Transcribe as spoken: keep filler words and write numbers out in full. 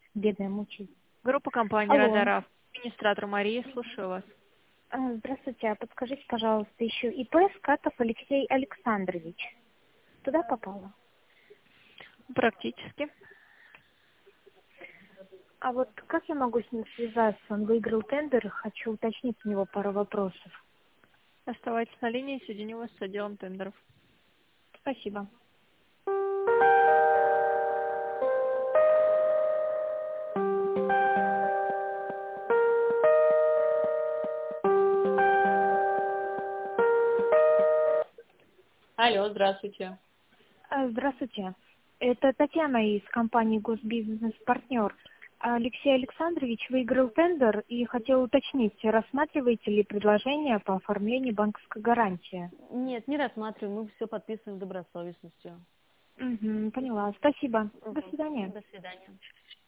Бедная мучает. Группа компании Алло. «Радаров». Администратор Мария, слушаю вас. А, Здравствуйте, а подскажите, пожалуйста, еще ИП Скатов Алексей Александрович. Туда попало? Практически. А вот как я могу с ним связаться? Он выиграл тендер, и хочу уточнить у него пару вопросов. Оставайтесь на линии, соединю вас с отделом тендеров. Спасибо. Алло, здравствуйте. А, Здравствуйте. Это Татьяна из компании «Госбизнес Партнер». Алексей Александрович выиграл тендер и хотел уточнить, рассматриваете ли предложение по оформлению банковской гарантии? Нет, не рассматриваем, мы все подписываем добросовестностью. Угу, поняла. Спасибо. До Мгм. свидания. До свидания.